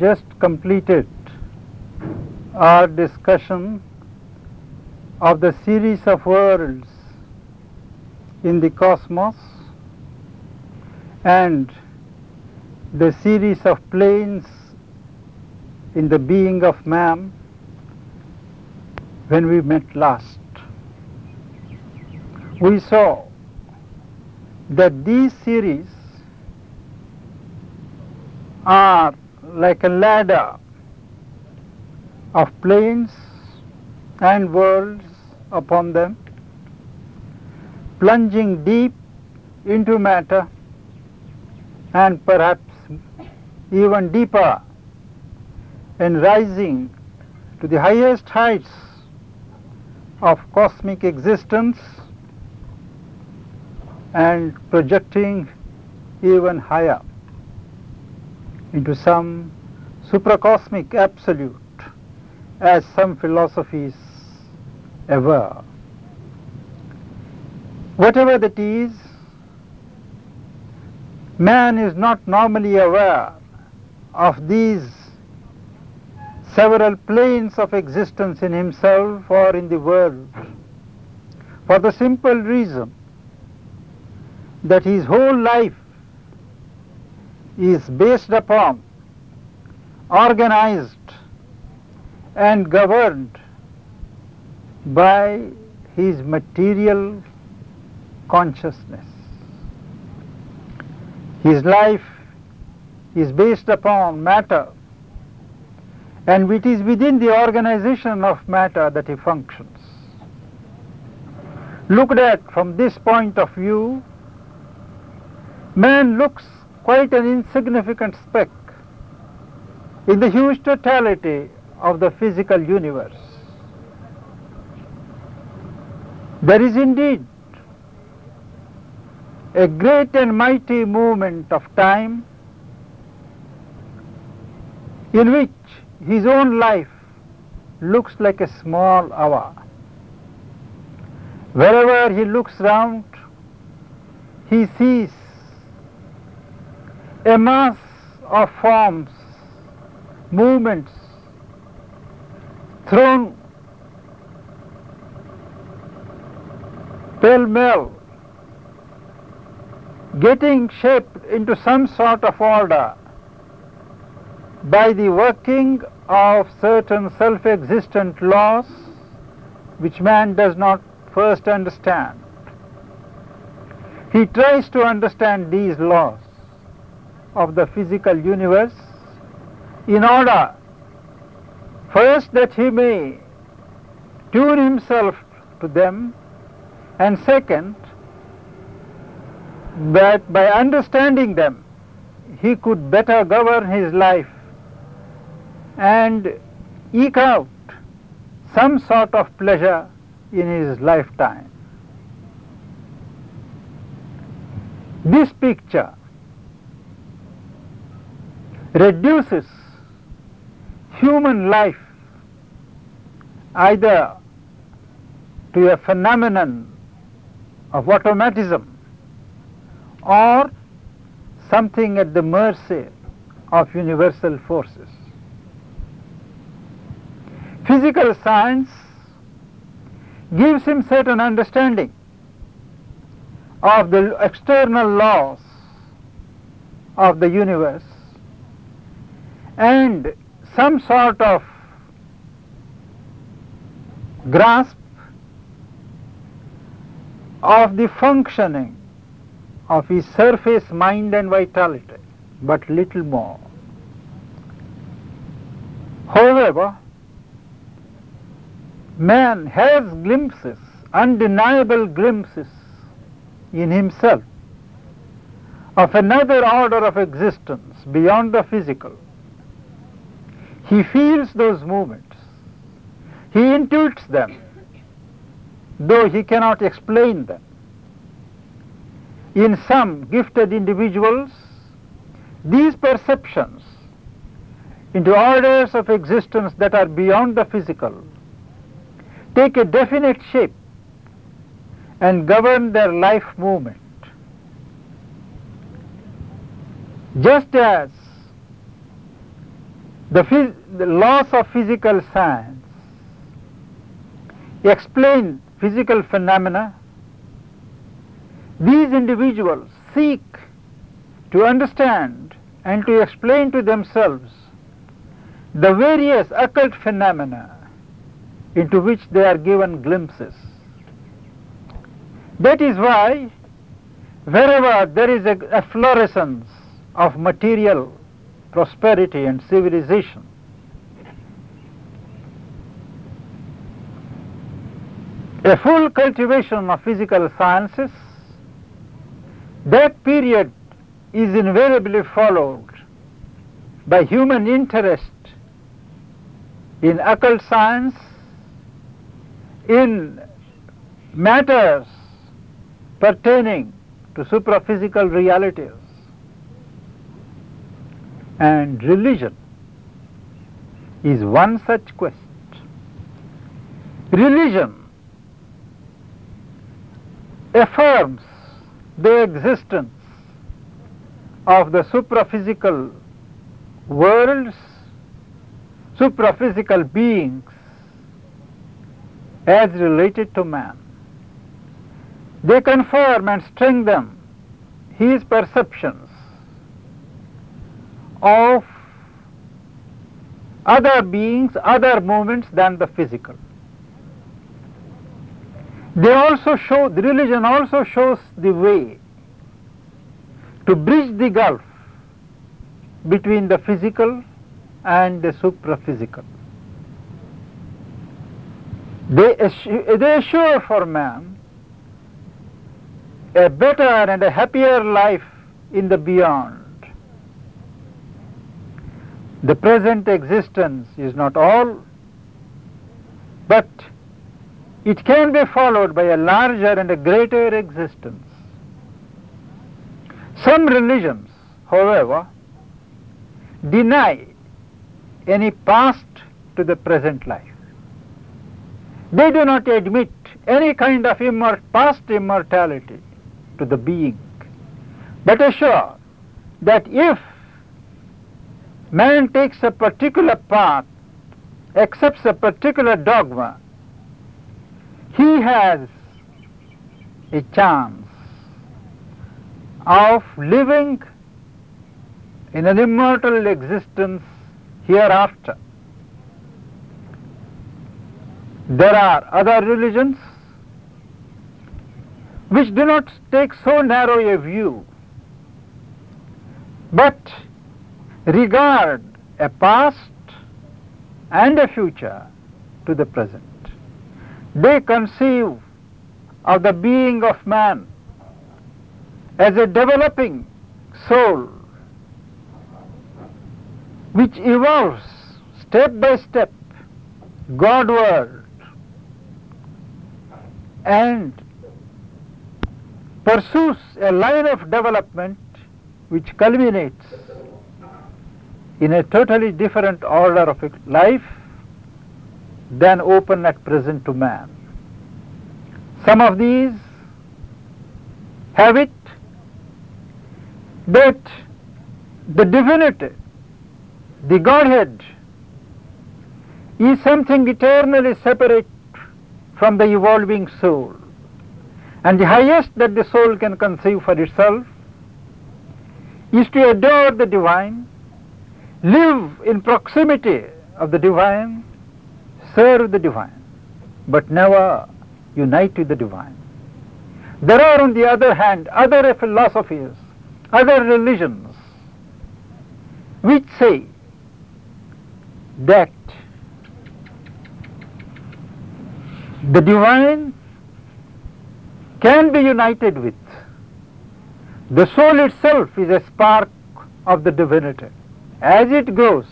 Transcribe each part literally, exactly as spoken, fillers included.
just completed our discussion of the series of worlds in the cosmos and the series of planes in the being of man when we met last. We saw that these series are like a ladder of planes and worlds upon them, plunging deep into matter and perhaps even deeper and rising to the highest heights of cosmic existence and projecting even higher into some supracosmic absolute, as some philosophies aver. Whatever that is, man is not normally aware of these several planes of existence in himself or in the world, for the simple reason that his whole life is based upon, organized and governed by his material consciousness. His life is based upon matter, and it is within the organization of matter that he functions. Looked at from this point of view, man looks quite an insignificant speck in the huge totality of the physical universe. There is indeed a great and mighty movement of time in which his own life looks like a small hour. Wherever he looks round, he sees a mass of forms, movements, thrown pell-mell, getting shaped into some sort of order by the working of certain self-existent laws which man does not first understand. He tries to understand these laws of the physical universe in order first that he may tune himself to them, and second that by understanding them he could better govern his life and eke out some sort of pleasure in his lifetime. This picture reduces human life either to a phenomenon of automatism or something at the mercy of universal forces. Physical science gives him certain understanding of the external laws of the universe and some sort of grasp of the functioning of his surface mind and vitality, but little more. However, man has glimpses, undeniable glimpses in himself of another order of existence beyond the physical. He feels those movements, he intuits them, though he cannot explain them. In some gifted individuals, these perceptions into orders of existence that are beyond the physical take a definite shape and govern their life movement. Just as The, phys the laws of physical science explain physical phenomena. These individuals seek to understand and to explain to themselves the various occult phenomena into which they are given glimpses. That is why wherever there is a, a florescence of material prosperity and civilization, a full cultivation of physical sciences, that period is invariably followed by human interest in occult science, in matters pertaining to supraphysical realities. And religion is one such quest. Religion affirms the existence of the supraphysical worlds, supraphysical beings as related to man. They confirm and strengthen his perceptions of other beings, other movements than the physical. They also show, the religion also shows the way to bridge the gulf between the physical and the supraphysical. They assure, they assure for man a better and a happier life in the beyond. The present existence is not all, but it can be followed by a larger and a greater existence. Some religions, however, deny any past to the present life. They do not admit any kind of immort past immortality to the being, but assure that if man takes a particular path, accepts a particular dogma, he has a chance of living in an immortal existence hereafter. There are other religions which do not take so narrow a view, but regard a past and a future to the present. They conceive of the being of man as a developing soul which evolves step by step Godward and pursues a line of development which culminates in a totally different order of life than open at present to man. Some of these have it that the divinity, the Godhead, is something eternally separate from the evolving soul, and the highest that the soul can conceive for itself is to adore the divine, live in proximity of the divine, serve the divine, but never unite with the divine. There are, on the other hand, other philosophies, other religions, which say that the divine can be united with. The soul itself is a spark of the divinity. As it grows,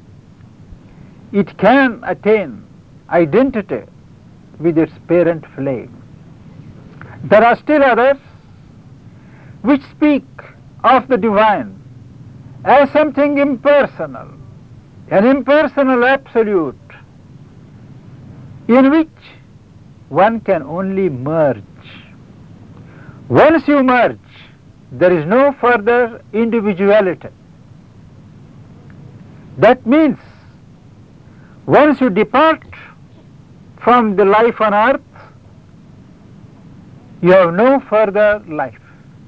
it can attain identity with its parent flame. There are still others which speak of the divine as something impersonal, an impersonal absolute in which one can only merge. Once you merge, there is no further individuality. That means once you depart from the life on earth, you have no further life.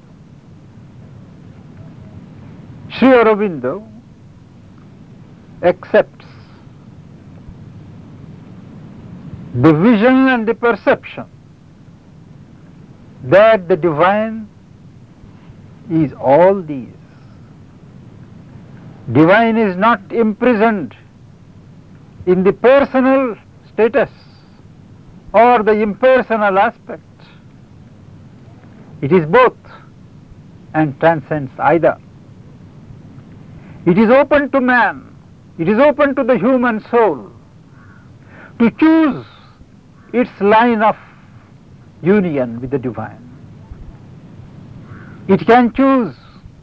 Sri Aurobindo accepts the vision and the perception that the divine is all these. Divine is not imprisoned in the personal status or the impersonal aspect. It is both and transcends either. It is open to man, it is open to the human soul to choose its line of union with the divine. It can choose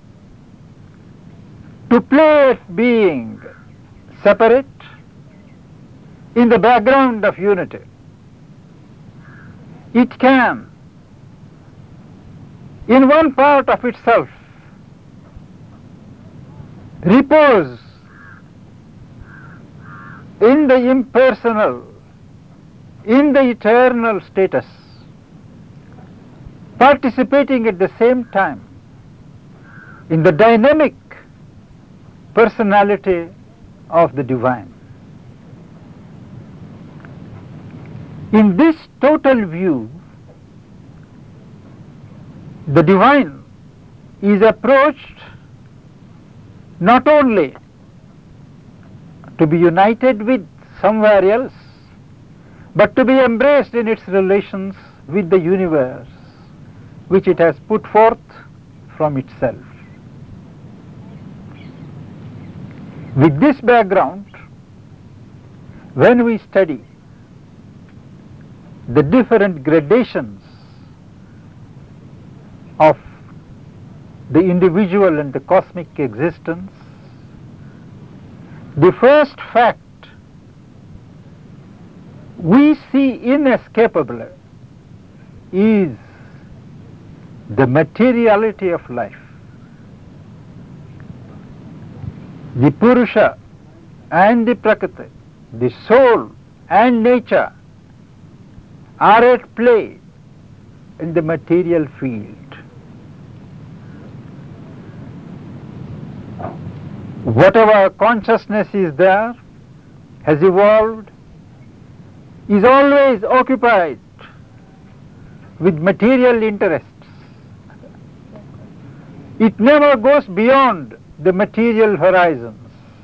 to play at being separate in the background of unity. It can, in one part of itself, repose in the impersonal, in the eternal status, participating at the same time in the dynamic personality of the divine. In this total view, the divine is approached not only to be united with somewhere else, but to be embraced in its relations with the universe, which it has put forth from itself. With this background, when we study the different gradations of the individual and the cosmic existence, the first fact we see inescapably is the materiality of life. The Purusha and the Prakriti, the soul and nature are at play in the material field. Whatever consciousness is there, has evolved, is always occupied with material interests. It never goes beyond the material horizons.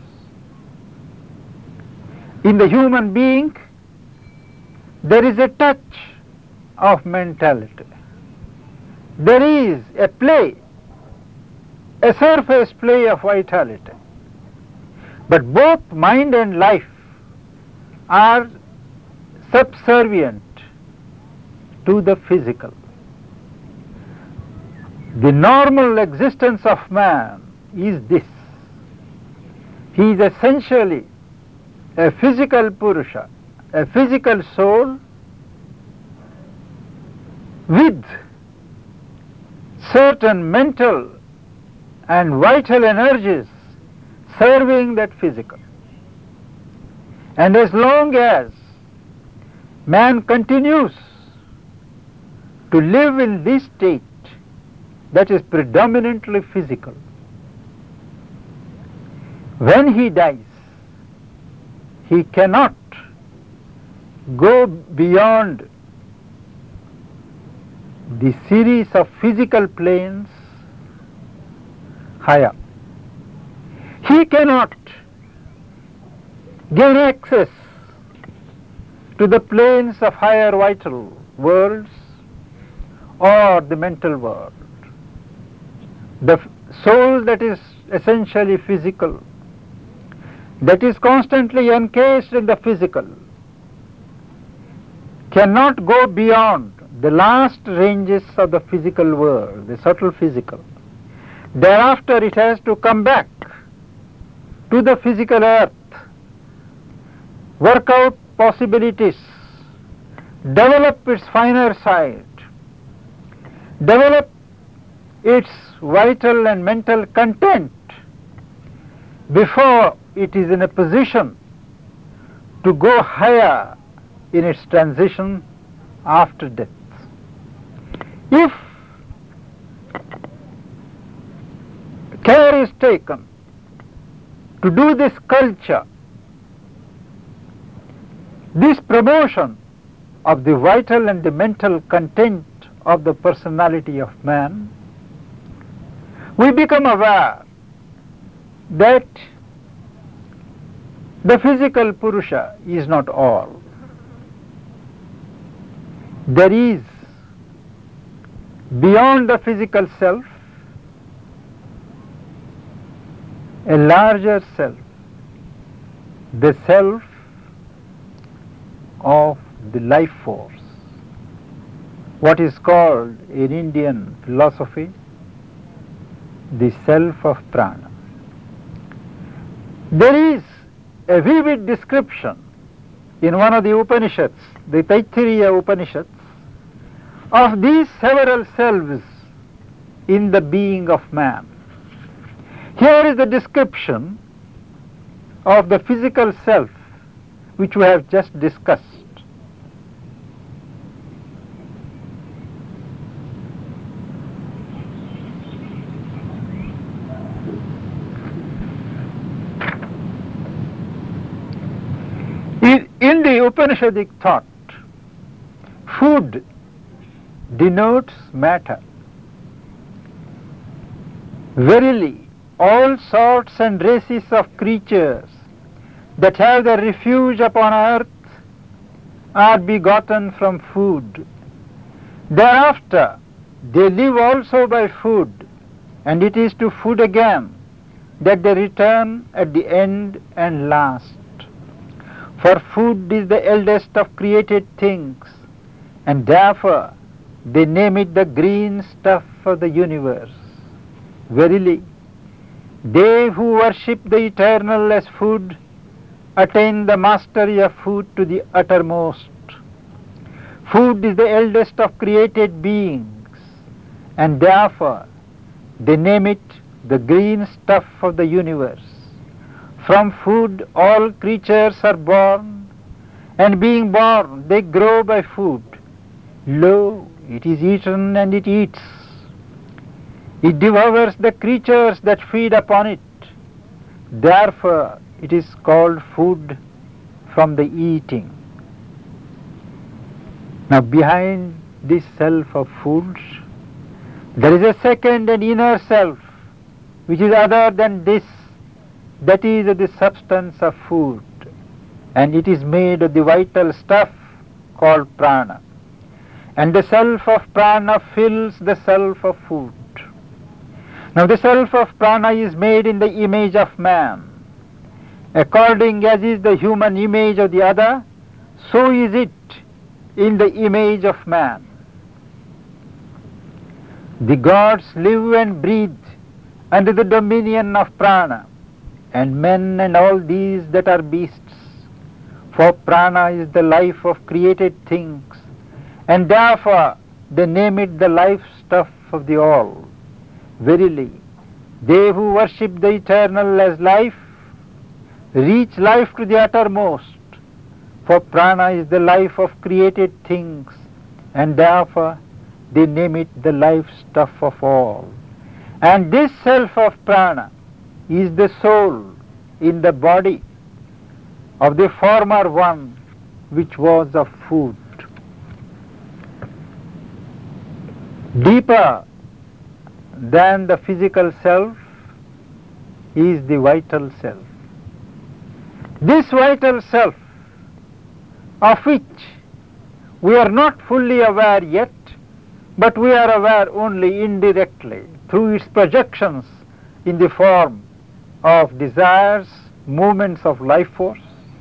In the human being, there is a touch of mentality. There is a play, a surface play of vitality. But both mind and life are subservient to the physical. The normal existence of man is this. He is essentially a physical Purusha, a physical soul with certain mental and vital energies serving that physical. And as long as man continues to live in this state that is predominantly physical, when he dies, he cannot go beyond the series of physical planes higher. He cannot gain access to the planes of higher vital worlds or the mental world. The soul that is essentially physical, that is constantly encased in the physical, cannot go beyond the last ranges of the physical world, the subtle physical. Thereafter it has to come back to the physical earth, work out possibilities, develop its finer side, develop its vital and mental content before it is in a position to go higher in its transition after death. If care is taken to do this culture, this promotion of the vital and the mental content of the personality of man, we become aware that the physical Purusha is not all. There is, beyond the physical self, a larger self, the self of the life force, what is called in Indian philosophy the self of prana. There is a vivid description in one of the Upanishads, the Taittiriya Upanishads, of these several selves in the being of man. Here is the description of the physical self which we have just discussed. In the Upanishadic thought, food denotes matter. Verily, all sorts and races of creatures that have their refuge upon earth are begotten from food. Thereafter, they live also by food, and it is to food again that they return at the end and last. For food is the eldest of created things, and therefore they name it the green stuff of the universe. Verily, they who worship the eternal as food attain the mastery of food to the uttermost. Food is the eldest of created beings, and therefore they name it the green stuff of the universe. From food all creatures are born, and being born they grow by food. Lo, it is eaten and it eats. It devours the creatures that feed upon it. Therefore it is called food from the eating. Now behind this self of food, there is a second and inner self which is other than this, that is the substance of food, and it is made of the vital stuff called prana. And the self of prana fills the self of food. Now the self of prana is made in the image of man. According as is the human image of the other, so is it in the image of man. The gods live and breathe under the dominion of prana, and men and all these that are beasts. For prana is the life of created things, and therefore they name it the life stuff of the all. Verily, they who worship the eternal as life reach life to the uttermost, for prana is the life of created things, and therefore they name it the life stuff of all. And this self of prana is the soul in the body of the former one which was of food. Deeper than the physical self is the vital self. This vital self, of which we are not fully aware yet, but we are aware only indirectly through its projections in the form of desires, movements of life force.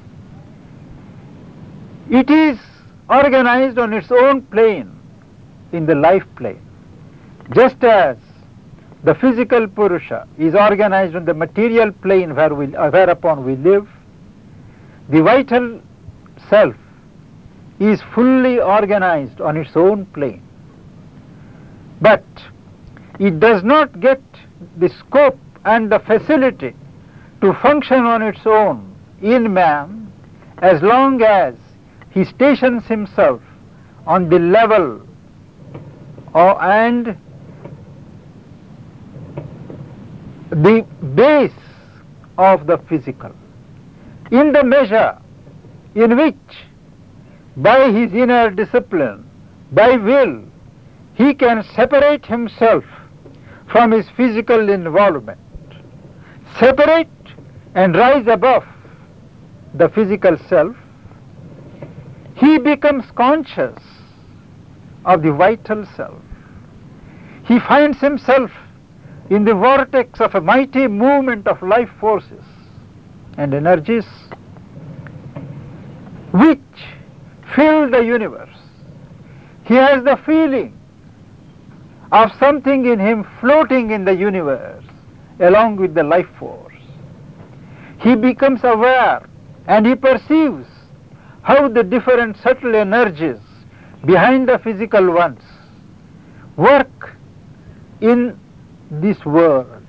It is organized on its own plane, in the life plane, just as the physical Purusha is organized on the material plane where we, uh, whereupon we live. The vital self is fully organized on its own plane, but it does not get the scope and the facility to function on its own in man as long as he stations himself on the level or, and the base of the physical, in the measure in which by his inner discipline, by will, he can separate himself from his physical involvement, separate and rise above the physical self, he becomes conscious of the vital self. He finds himself in the vortex of a mighty movement of life forces and energies which fill the universe. He has the feeling of something in him floating in the universe along with the life force. He becomes aware and he perceives how the different subtle energies behind the physical ones work in this world.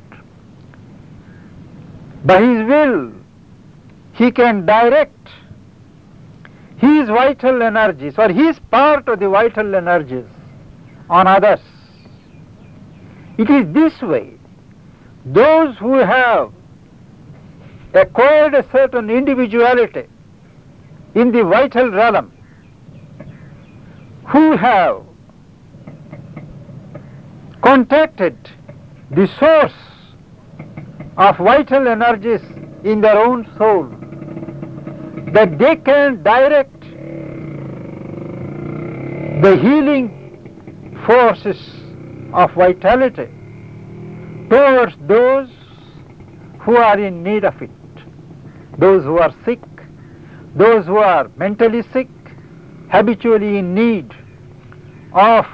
By his will, he can direct his vital energies, or his part of the vital energies, on others. It is this way those who have acquired a certain individuality in the vital realm, who have contacted the source of vital energies in their own soul, that they can direct the healing forces of vitality towards those who are in need of it, those who are sick, those who are mentally sick, habitually in need of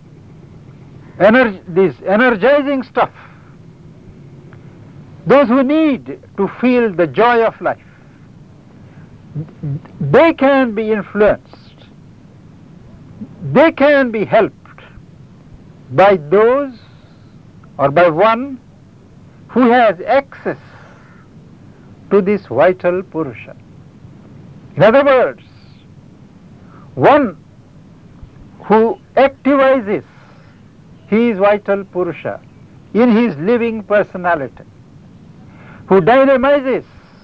ener- this energizing stuff, those who need to feel the joy of life. They can be influenced, they can be helped by those or by one who has access to this vital Purusha. In other words, one who activizes his vital Purusha in his living personality, who dynamizes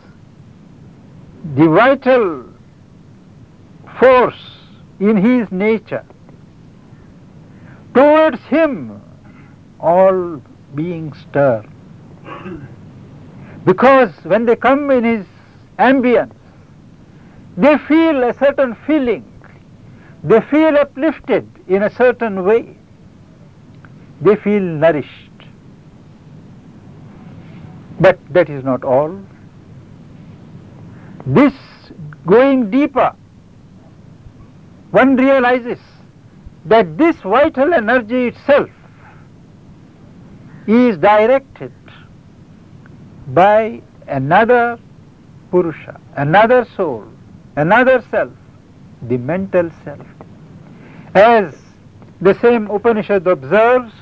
the vital force in his nature, towards him all beings stir. Because when they come in his ambience, they feel a certain feeling, they feel uplifted in a certain way, they feel nourished. But that is not all. This going deeper, one realizes that this vital energy itself is directed by another Purusha, another soul, another self, the mental self. As the same Upanishad observes,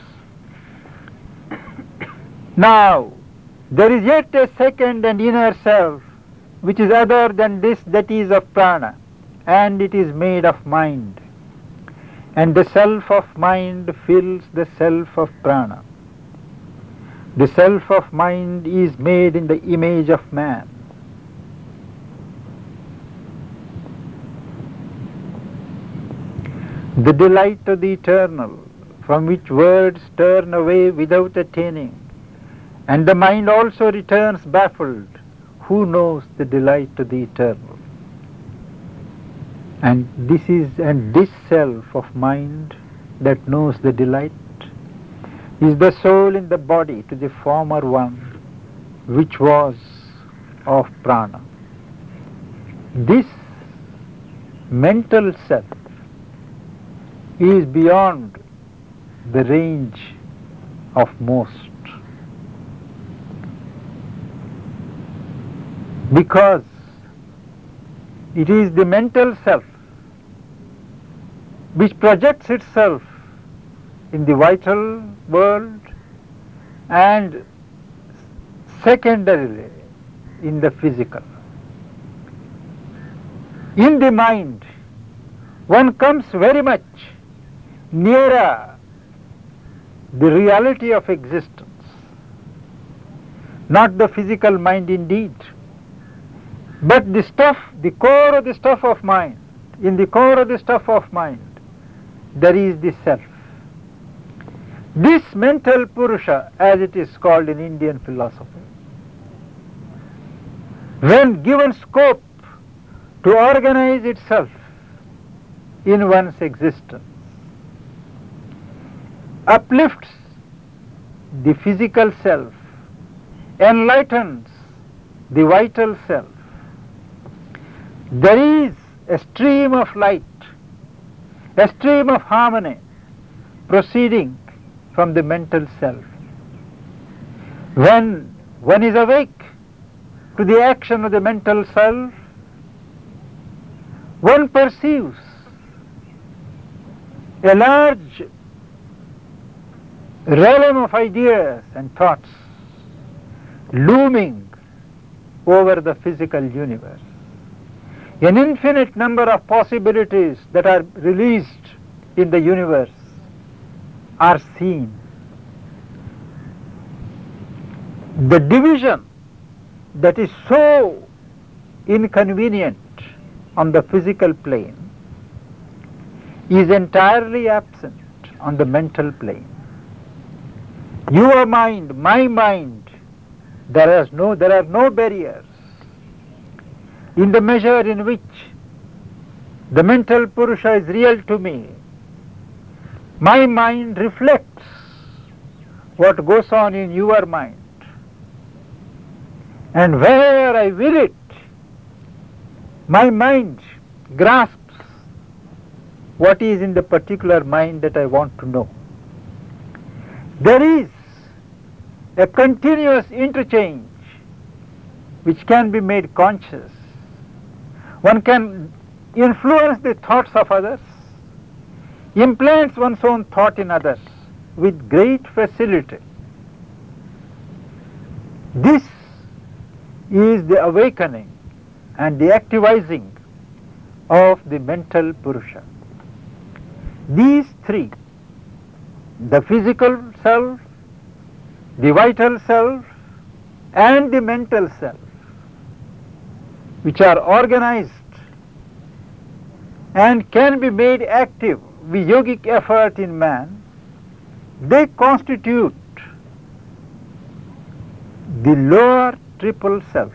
now there is yet a second and inner self which is other than this, that is of prana, and it is made of mind. And the self of mind fills the self of prana. The self of mind is made in the image of man. The delight of the eternal, from which words turn away without attaining, and the mind also returns baffled. Who knows the delight of the eternal? And this is, and this self of mind that knows the delight is the soul in the body to the former one, which was of prana. This mental self is beyond the range of most, because it is the mental self which projects itself in the vital world, and secondarily in the physical. In the mind, one comes very much nearer the reality of existence, not the physical mind indeed, but the stuff, the core of the stuff of mind. In the core of the stuff of mind, there is the self. This mental Purusha, as it is called in Indian philosophy, when given scope to organize itself in one's existence, uplifts the physical self, enlightens the vital self. There is a stream of light, a stream of harmony proceeding from the mental self. When one is awake to the action of the mental self, one perceives a large realm of ideas and thoughts looming over the physical universe. An infinite number of possibilities that are released in the universe are seen. The division that is so inconvenient on the physical plane is entirely absent on the mental plane. Your mind, my mind, there is no, there are no barriers. In the measure in which the mental Purusha is real to me, my mind reflects what goes on in your mind. And where I will it, my mind grasps what is in the particular mind that I want to know. There is a continuous interchange which can be made conscious. One can influence the thoughts of others, implants one's own thought in others with great facility. This is the awakening and the activizing of the mental Purusha. These three, the physical self, the vital self, and the mental self, which are organized and can be made active with yogic effort in man, they constitute the lower triple self.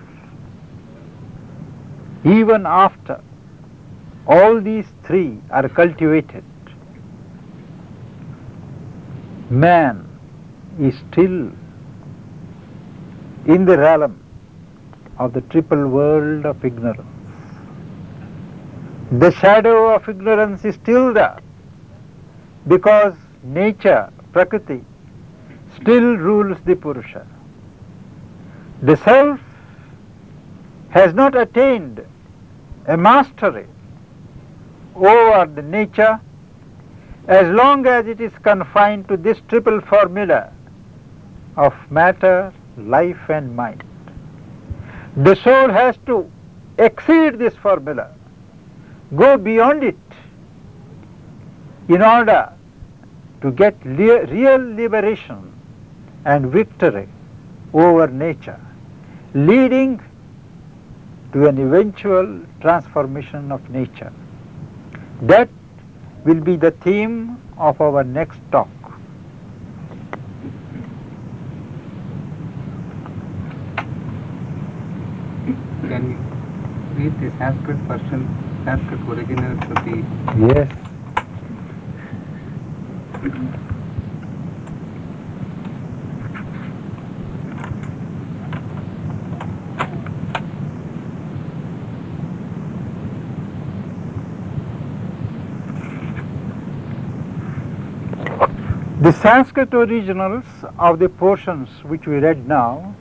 Even after all these three are cultivated, man is still in the realm of the triple world of ignorance. The shadow of ignorance is still there because nature, Prakriti, still rules the Purusha. The self has not attained a mastery over the nature as long as it is confined to this triple formula of matter, life and mind. The soul has to exceed this formula, go beyond it in order to get le- real liberation and victory over nature, leading to an eventual transformation of nature. That will be the theme of our next talk. Can you read the Sanskrit version, Sanskrit original to the... Yes. The Sanskrit originals of the portions which we read now,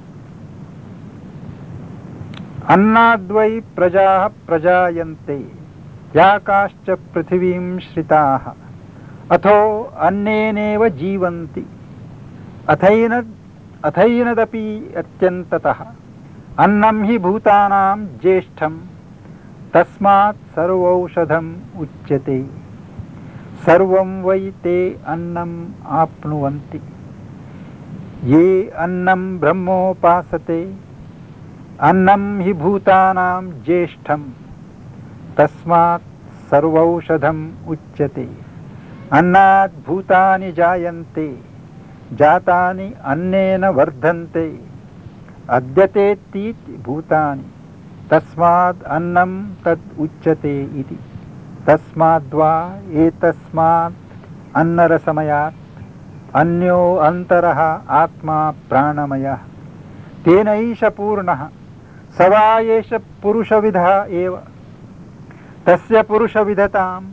Annadvai prajaha prajayante yakascha prithivim shritaha atho anneneva jivanti athainad athainadapi atyantataha Annam hi bhutanam jeshtham tasmat sarvaushadham uchyate. Sarvam vai te annam apnuvanti. Ye annam brahmopasate. Annam hi bhutanam jeshtham tasmat sarvaushadham uchyate. Annat bhutani jayante jatani annena vardhante adyate tit bhutani tasmad annam tad uchyate iti. Tasmadva etasmad annarasamayat अन्यो अंतरः आत्मा प्राणमयः तेन ईश पूर्णः सवा एष पुरुषविदः एव तस्य पुरुषविदताम्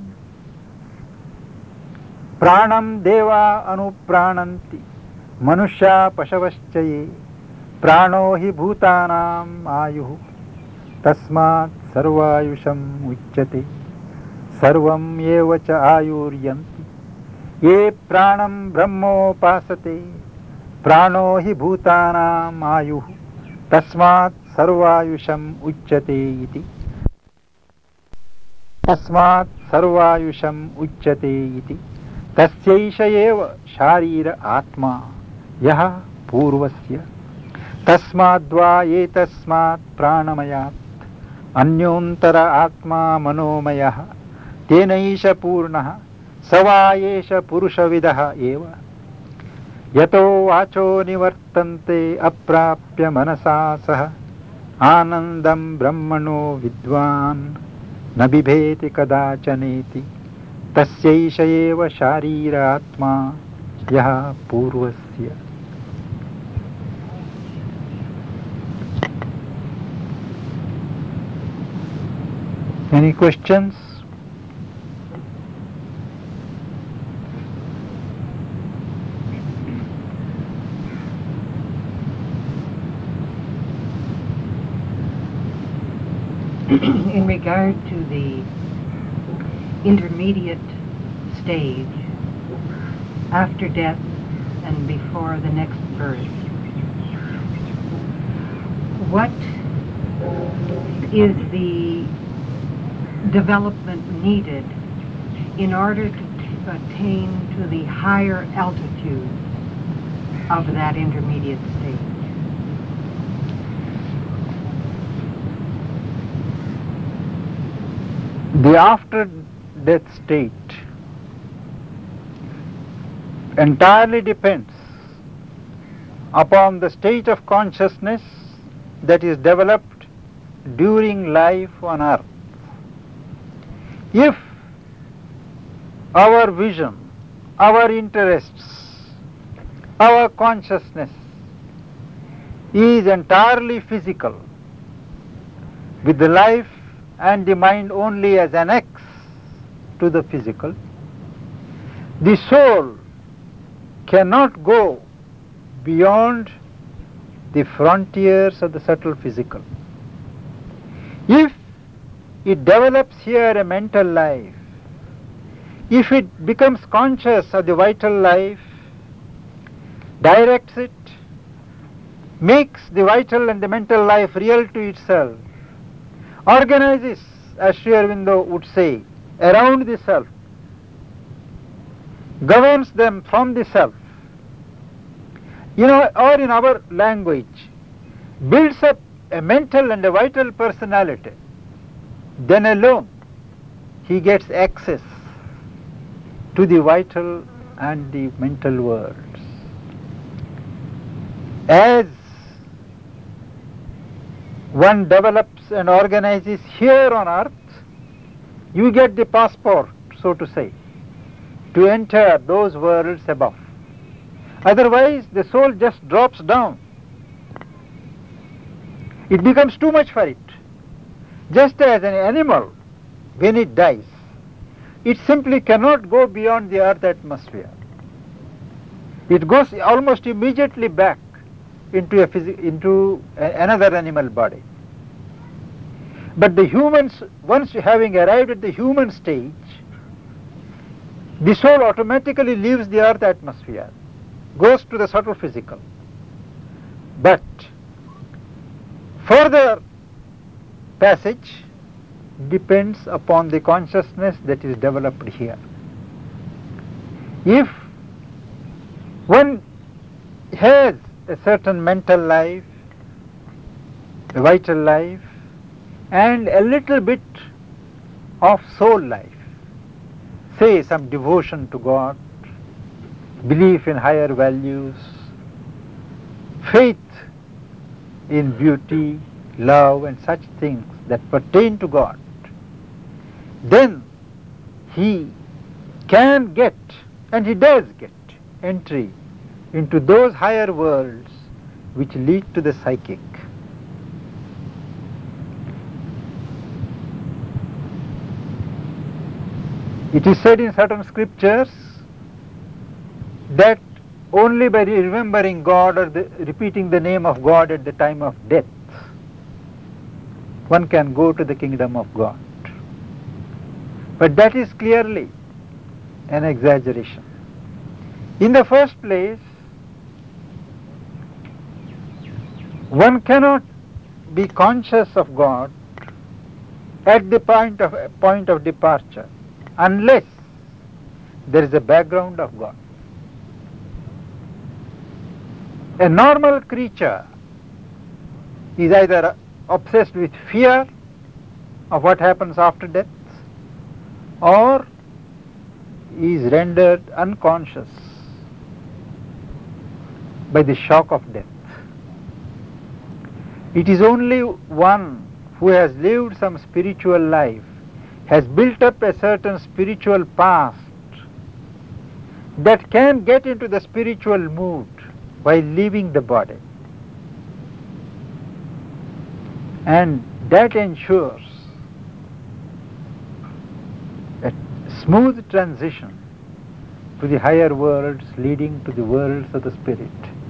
प्राणं देवा अनुप्राणन्ति मनुष्या पशवश्च ये प्राणो हि भूतानाम् आयुः तस्मात् सर्वायुषम् उच्यते सर्वं एव च आयुर्यन्ति ये प्राणं ब्रह्मोपासते प्राणो हि भूतानाम् आयुः तस्मात् सर्वायुषम् उच्यते इति. तस्मात् सर्वायुषम् उच्यते इति. तस्यैष एव शारीर आत्मा यः पूर्वस्य तस्माद्वा एतस्मात् प्राणमयात् अन्योन्तर आत्मा मनोमयः तेनैष पूर्णः सवा एष पुरुषविदः एव यतो वाचो निवर्तन्ते अप्राप्य मनसा सह आनन्दं ब्रह्मणो विद्वान् न बिभेति कदाचनेति तस्यैष एव शारीर आत्मा यः पूर्वस्य. Any questions? In regard to the intermediate stage after death and before the next birth, what is the development needed in order to attain to the higher altitude of that intermediate stage? The after death state entirely depends upon the state of consciousness that is developed during life on earth. If our vision, our interests, our consciousness is entirely physical, with the life and the mind only as an annex to the physical, the soul cannot go beyond the frontiers of the subtle physical. If it develops here a mental life, if it becomes conscious of the vital life, directs it, makes the vital and the mental life real to itself, organizes, as Sri Aurobindo would say, around the self, governs them from the self, you know, or in our language, builds up a mental and a vital personality, then alone he gets access to the vital and the mental worlds. As one develops and organizes here on earth, you get the passport, so to say, to enter those worlds above. Otherwise, the soul just drops down. It becomes too much for it. Just as an animal, when it dies, it simply cannot go beyond the earth atmosphere. It goes almost immediately back into a phys- into a, another animal body. But the humans, once having arrived at the human stage, the soul automatically leaves the earth atmosphere, goes to the subtle physical. But further passage depends upon the consciousness that is developed here. If one has a certain mental life, a vital life, and a little bit of soul life, say some devotion to God, belief in higher values, faith in beauty, love and such things that pertain to God, then he can get, and he does get, entry into those higher worlds which lead to the psychic. It is said in certain scriptures that only by remembering God or the, repeating the name of God at the time of death, one can go to the kingdom of God. But that is clearly an exaggeration. In the first place, one cannot be conscious of God at the point of, point of departure unless there is a background of God. A normal creature is either obsessed with fear of what happens after death, or is rendered unconscious by the shock of death. It is only one who has lived some spiritual life, has built up a certain spiritual past, that can get into the spiritual mood by leaving the body. And that ensures a smooth transition to the higher worlds leading to the worlds of the spirit.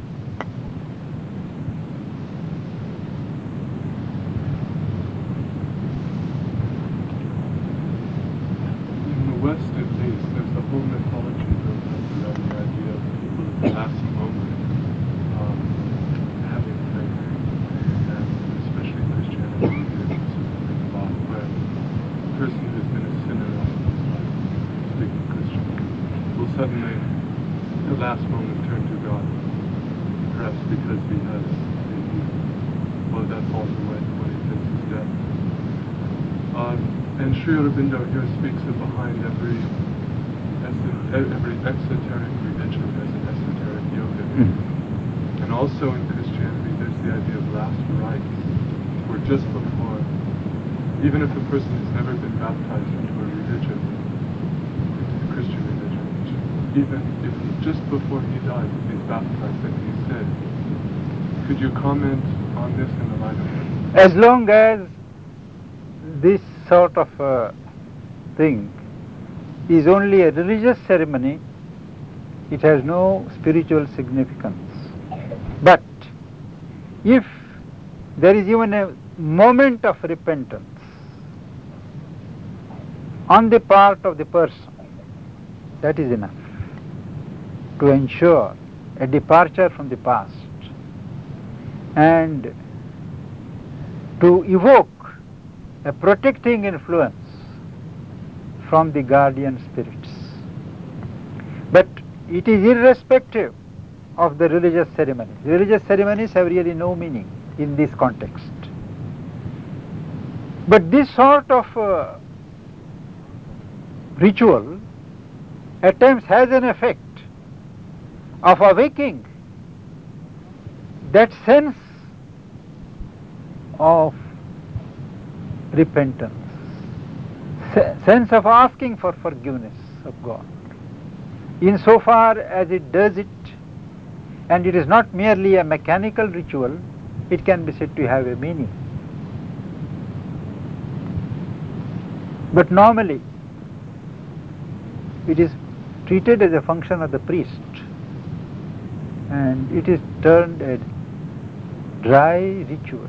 In the West, at least, there's a whole mythology built up around the idea of people at the last moment um, having faith, and especially Christianity is something a lot where a person who's been a sinner all of his life, speaking Christian, will suddenly, at the last moment, turn to God, perhaps because he has maybe, well, that falls away when he thinks he's dead. Um, and Sri Aurobindo here speaks of behind every every exoteric religion there's an esoteric yoga. Mm. And also in Christianity there's the idea of last rites, where just before, even if a person has never been baptized into a religion, into the Christian religion, even if just before he dies he's baptized and he's saved. Could you comment on this in the light of it? As long as this sort of uh, thing is only a religious ceremony, it has no spiritual significance. But if there is even a moment of repentance on the part of the person, that is enough to ensure a departure from the past and to evoke a protecting influence from the guardian spirits. But it is irrespective of the religious ceremonies. Religious ceremonies have really no meaning in this context. But this sort of uh, ritual at times has an effect of awaking that sense of repentance, sense of asking for forgiveness of God. Insofar as it does it, and it is not merely a mechanical ritual, it can be said to have a meaning. But normally, it is treated as a function of the priest, and it is termed a dry ritual.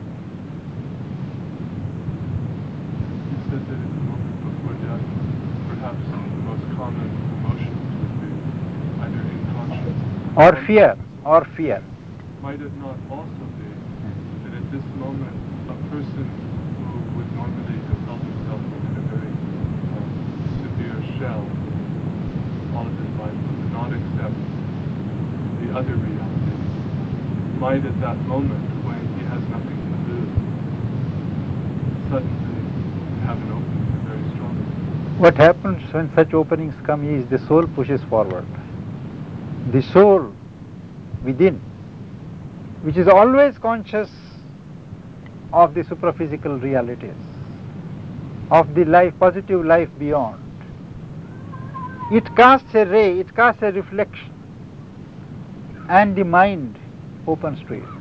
That in the moment before death, perhaps the most common emotions would be either inconscience or fear, or fear. Might it not also be that at this moment, a person who would normally have felt himself within a very um, severe shell all of his life, would not accept the other reality, might at that moment, when he has nothing to lose, suddenly have an opening, a very strong opening. What happens when such openings come is the soul pushes forward. The soul within, which is always conscious of the supraphysical realities, of the life, positive life beyond, it casts a ray, it casts a reflection, and the mind opens to it.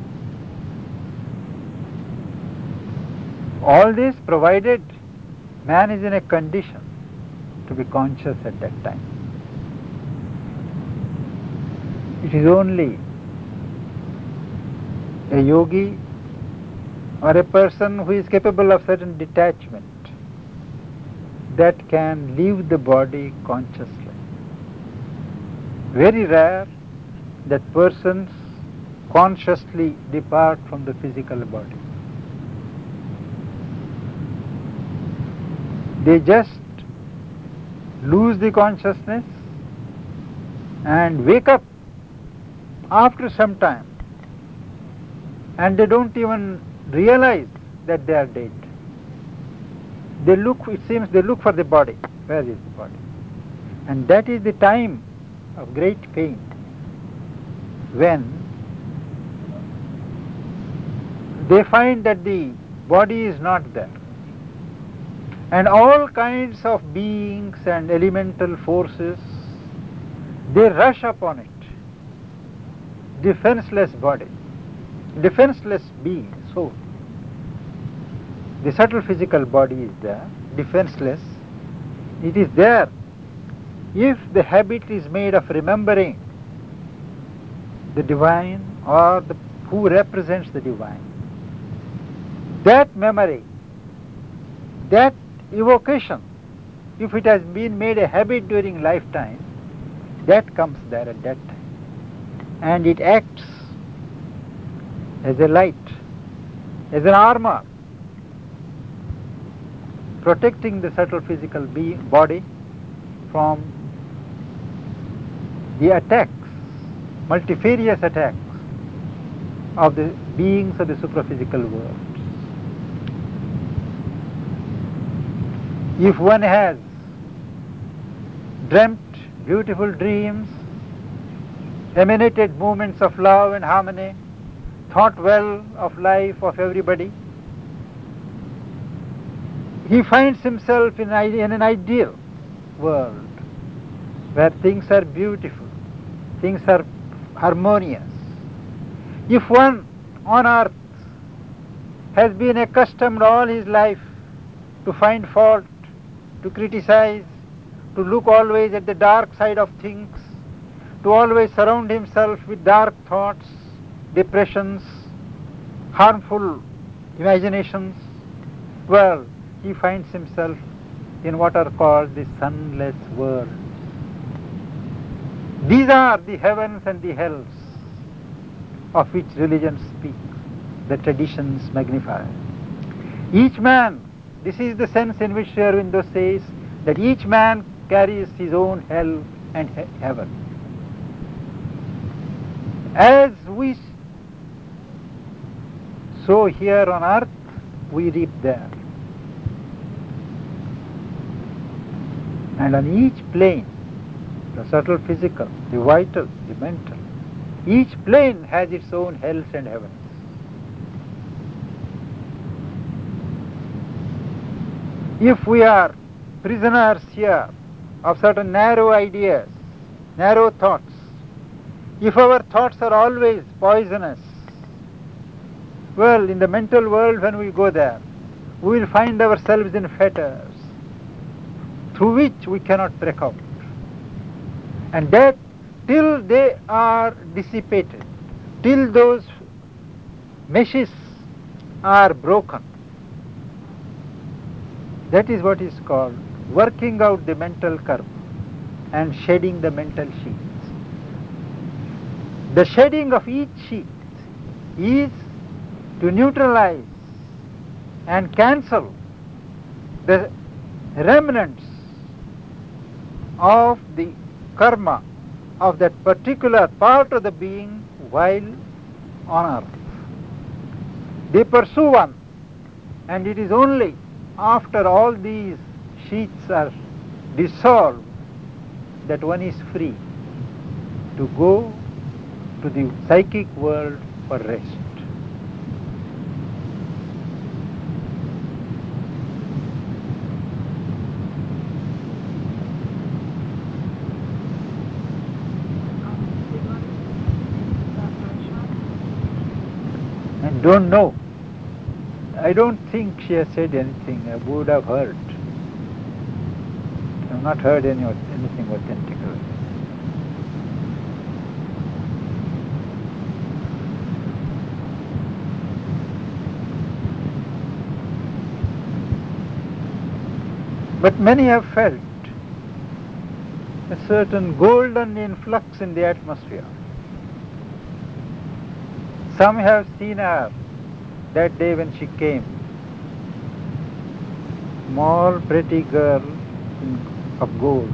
All this provided man is in a condition to be conscious at that time. It is only a yogi or a person who is capable of certain detachment that can leave the body consciously. Very rare that persons consciously depart from the physical body. They just lose the consciousness and wake up after some time, and they don't even realize that they are dead. They look, it seems they look for the body. Where is the body? And that is the time of great pain, when they find that the body is not there, and all kinds of beings and elemental forces, they rush upon it. Defenseless body, defenseless being, soul. The subtle physical body is there, defenseless. It is there if the habit is made of remembering the divine or the, who represents the divine. That memory, that evocation, if it has been made a habit during lifetime, that comes there at that time. And it acts as a light, as an armor, protecting the subtle physical being, body from the attacks, multifarious attacks of the beings of the supraphysical world. If one has dreamt beautiful dreams, emanated movements of love and harmony, thought well of life, of everybody, he finds himself in, in an ideal world where things are beautiful, things are harmonious. If one on earth has been accustomed all his life to find fault, to criticize, to look always at the dark side of things, to always surround himself with dark thoughts, depressions, harmful imaginations, well, he finds himself in what are called the sunless worlds. These are the heavens and the hells of which religion speaks, the traditions magnify. Each man, this is the sense in which Sri Aurobindo says that each man carries his own hell and he- heaven. As we sow here on earth, we reap there. And on each plane, the subtle physical, the vital, the mental, each plane has its own hells and heavens. If we are prisoners here of certain narrow ideas, narrow thoughts, if our thoughts are always poisonous, well, in the mental world when we go there, we will find ourselves in fetters through which we cannot break out. And that till they are dissipated, till those meshes are broken, that is what is called working out the mental curve and shedding the mental sheath. The shedding of each sheath is to neutralize and cancel the remnants of the karma of that particular part of the being while on earth. They pursue one, and it is only after all these sheaths are dissolved that one is free to go to the psychic world for rest. And don't know. I don't think she has said anything. I would have heard. I have not heard any anything authentic. But many have felt a certain golden influx in the atmosphere. Some have seen her that day when she came. Small, pretty girl in, of gold.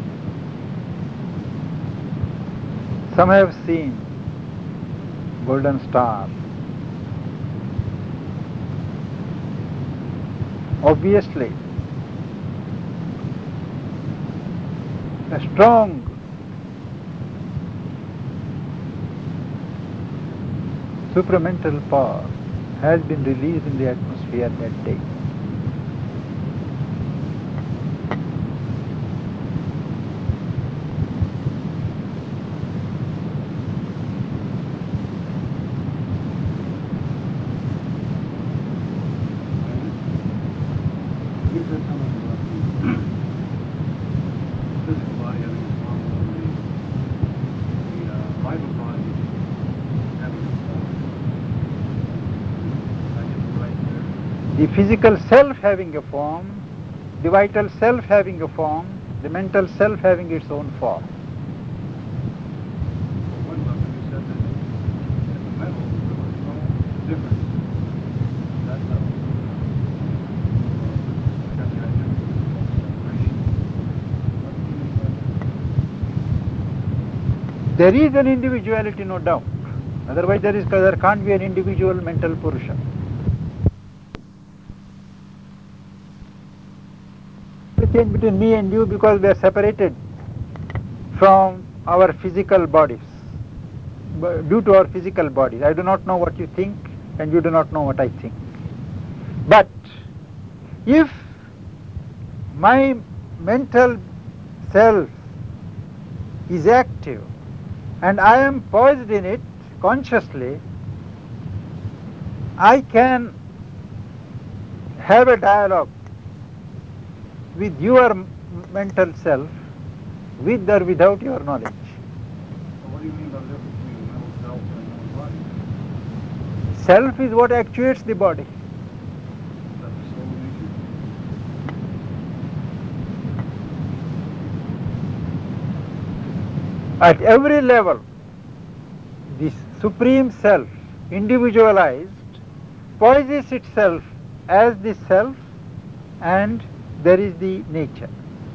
Some have seen golden star. Obviously, a strong supramental power has been released in the atmosphere that day. The physical self having a form, the vital self having a form, the mental self having its own form. One level you said that in the metal there was no difference. That level. I got the idea of separation. There is an individuality, no doubt. Otherwise there is there can't be an individual mental Purusha. Change between me and you because we are separated from our physical bodies, due to our physical bodies. I do not know what you think and you do not know what I think. But if my mental self is active and I am poised in it consciously, I can have a dialogue with your mental self, with or without your knowledge. So what do you mean by the difference between the mental self and the body? Self is what actuates the body. Is that the soul nature? At every level, this supreme self, individualized, poises itself as the self, and there is the nature.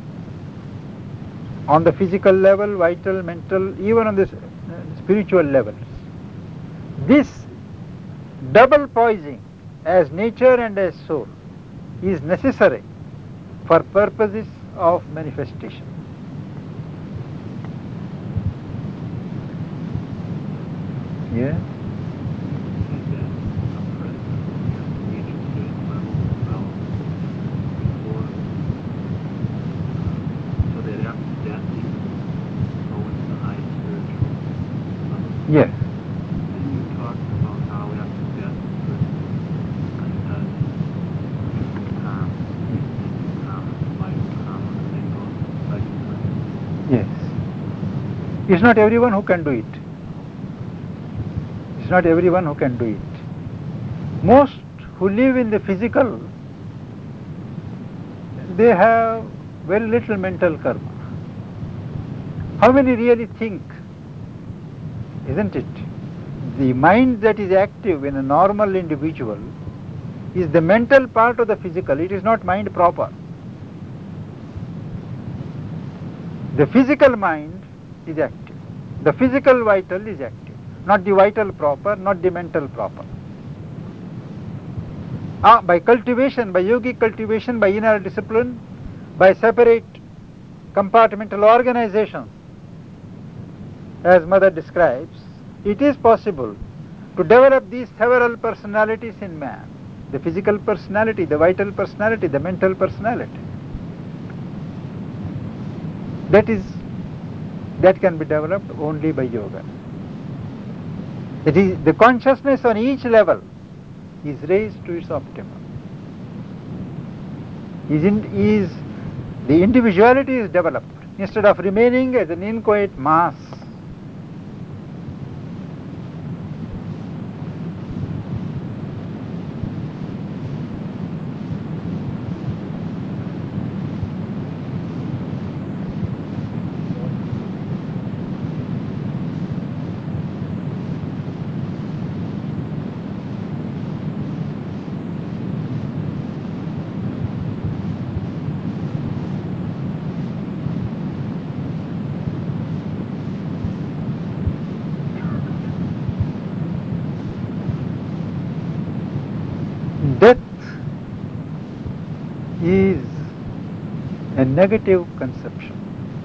On the physical level, vital, mental, even on the spiritual levels. This double poising as nature and as soul is necessary for purposes of manifestation. Yeah? Yes. And you talked about how after death the person undoes karma, karma, life karma, and then goes to psychic. Yes. It's not everyone who can do it. It's not everyone who can do it. Most who live in the physical, they have very little mental karma. How many really think? Isn't it? the mind that is active in a normal individual is the mental part of the physical. It is not mind proper. The physical mind is active. The physical vital is active. Not the vital proper, not the mental proper. Ah, by cultivation, by yogic cultivation, by inner discipline, by separate compartmental organization, as Mother describes, it is possible to develop these several personalities in man. The physical personality, the vital personality, the mental personality. That is, that can be developed only by yoga. It is the consciousness on each level is raised to its optimum. Is, in, is the individuality is developed instead of remaining as an inchoate mass. Death is a negative conception,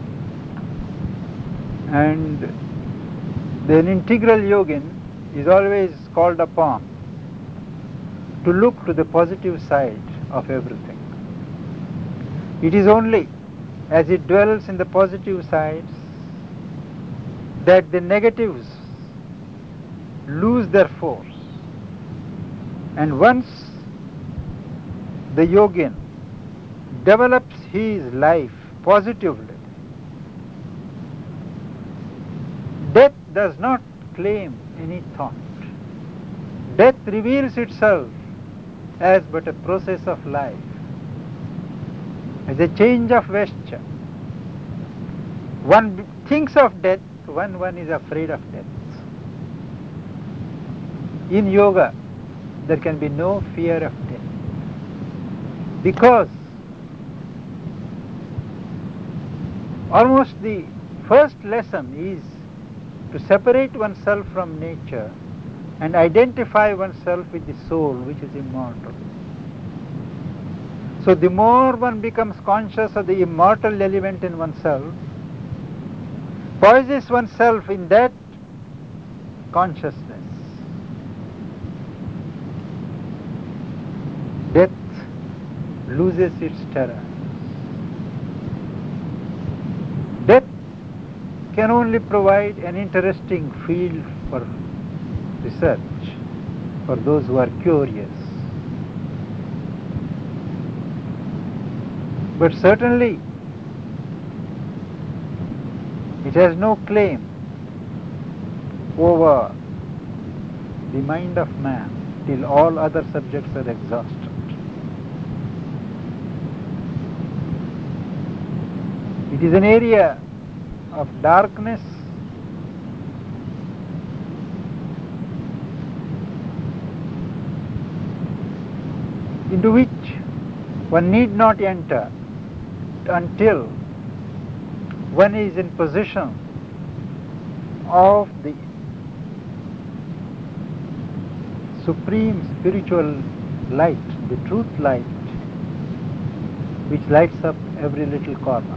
and the integral yogin is always called upon to look to the positive side of everything. It is only as it dwells in the positive sides that the negatives lose their force. And once the yogin develops his life positively, death does not claim any thought. Death reveals itself as but a process of life, as a change of vesture. One thinks of death when one is afraid of death. In yoga, there can be no fear of death, because almost the first lesson is to separate oneself from nature and identify oneself with the soul, which is immortal. So the more one becomes conscious of the immortal element in oneself, poises oneself in that consciousness, death loses its terror. Death can only provide an interesting field for research for those who are curious. But certainly it has no claim over the mind of man till all other subjects are exhausted. It is an area of darkness into which one need not enter until one is in possession of the supreme spiritual light, the truth light, which lights up every little corner.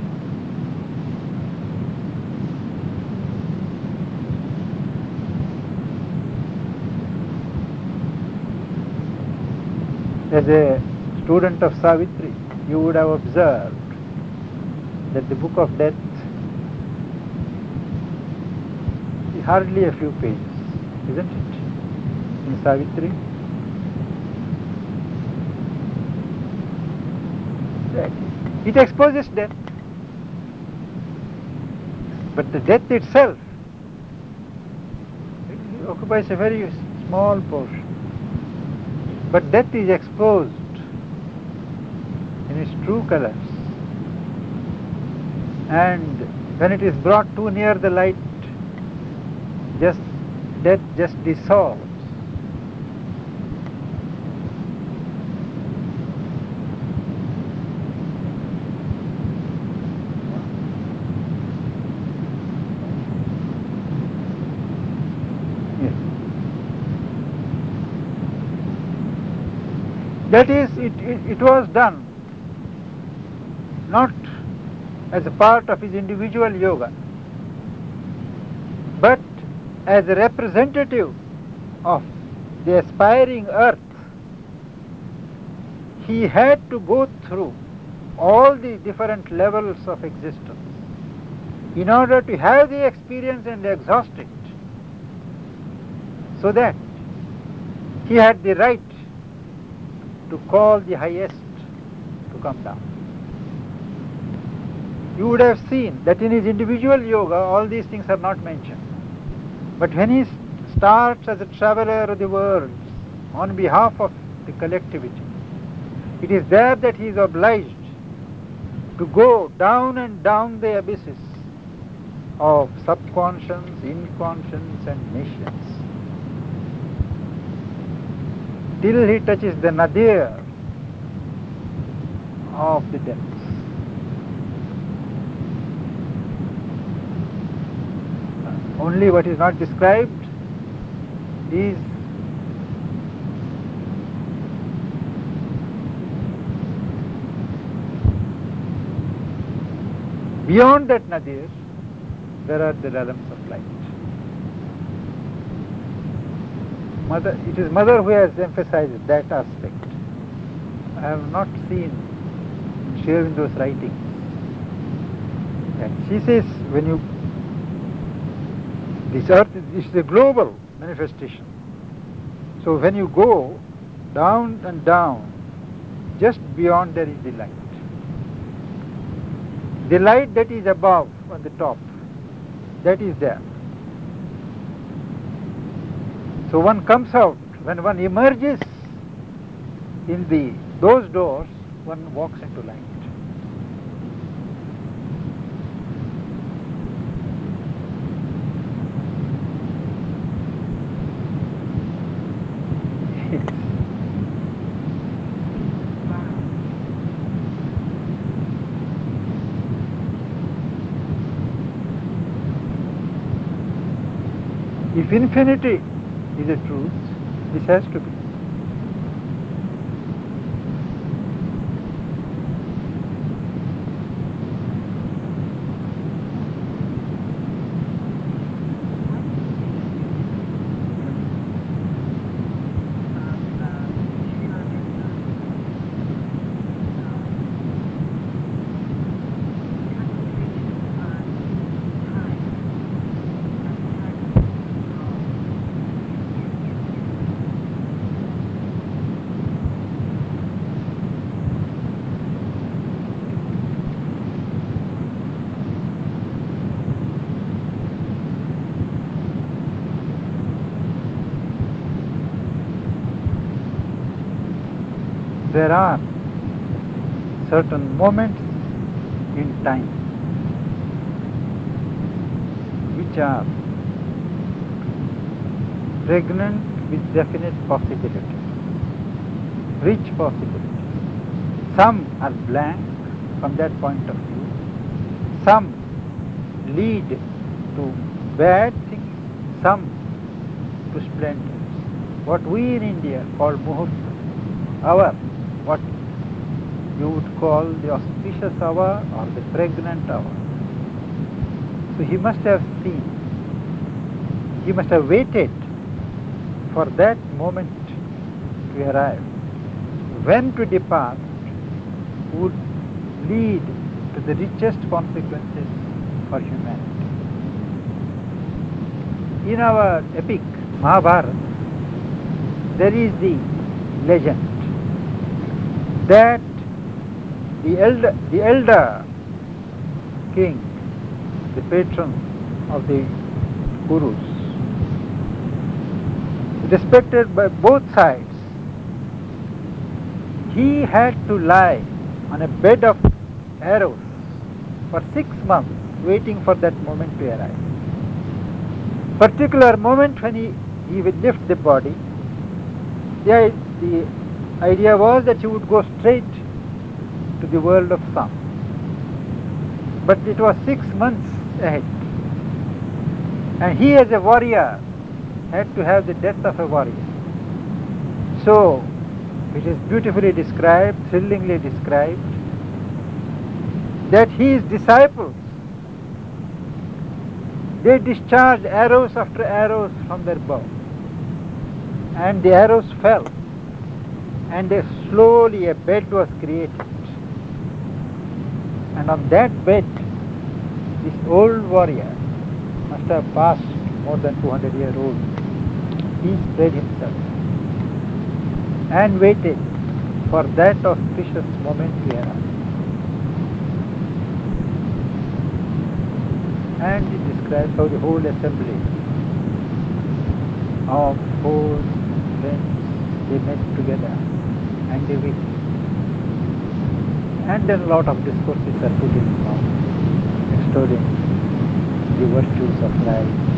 As a student of Savitri, you would have observed that the book of death is hardly a few pages, isn't it, in Savitri? It exposes death, but the death itself it occupies a very small portion. But death is exposed in its true colors, and when it is brought too near the light, just death just dissolves. Yes. That is, it, it, it was done not as a part of his individual yoga, but as a representative of the aspiring earth. He had to go through all the different levels of existence in order to have the experience and exhaust it, so that he had the right to call the highest to come down. You would have seen that in his individual yoga all these things are not mentioned. But when he starts as a traveler of the world on behalf of the collectivity, it is there that he is obliged to go down and down the abysses of subconscious, inconscious and nations, till he touches the nadir of the depths. Only what is not described is beyond that nadir, there are the realms of light. Mother, it is Mother who has emphasized that aspect. I have not seen Sri Aurobindo's writings. And she says, when you this earth is a global manifestation. So when you go down and down, just beyond there is the light. The light that is above on the top, that is there. So one comes out, when one emerges in the those doors, one walks into light. If infinity is a truth, this has to be. There are certain moments in time which are pregnant with definite possibilities, rich possibilities. Some are blank from that point of view. Some lead to bad things, some to splendors. What we in India call muhurta, hour, what you would call the auspicious hour or the pregnant hour. So he must have seen, he must have waited for that moment to arrive. When to depart would lead to the richest consequences for humanity. In our epic Mahabharata, there is the legend that the elder, the elder king, the patron of the Kurus, respected by both sides, he had to lie on a bed of arrows for six months waiting for that moment to arrive. particular moment when he, he would lift the body, the, i- the idea was that he would go straight to the world of sound. But it was six months ahead. And he as a warrior had to have the death of a warrior. So, it is beautifully described, thrillingly described, that his disciples, they discharged arrows after arrows from their bow. And the arrows fell. And a slowly a bed was created. And on that bed, this old warrior must have passed more than two hundred years old. He spread himself and waited for that auspicious moment to arrive. And it describes how the whole assembly of four friends, they met together and they waited. And then a lot of discourses are put in now, extolling the virtues of life,